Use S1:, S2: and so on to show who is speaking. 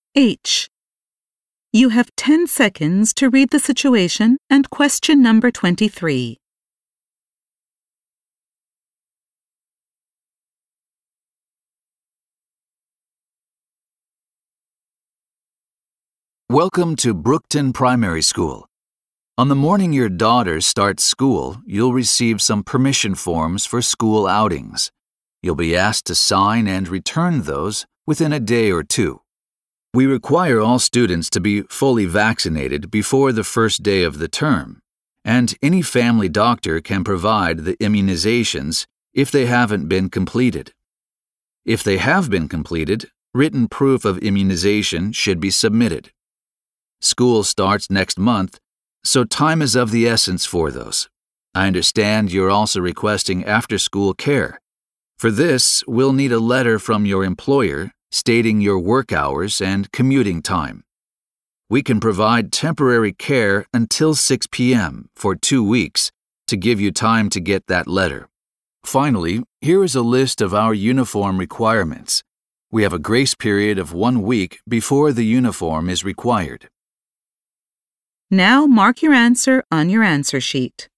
S1: H. You have 10 seconds to read the situation and question number 23.
S2: Welcome to Brookton Primary School. On the morning your daughter starts school, you'll receive some permission forms for school outings. You'll be asked to sign and return those within a day or two. We require all students to be fully vaccinated before the first day of the term, and any family doctor can provide the immunizations if they haven't been completed. If they have been completed, written proof of immunization should be submitted. School starts next month, so time is of the essence for those. I understand you're also requesting after-school care. For this, we'll need a letter from your employer stating your work hours and commuting time. We can provide temporary care until 6 p.m. for 2 weeks to give you time to get that letter. Finally, here is a list of our uniform requirements. We have a grace period of 1 week before the uniform is required.
S1: Now mark your answer on your answer sheet.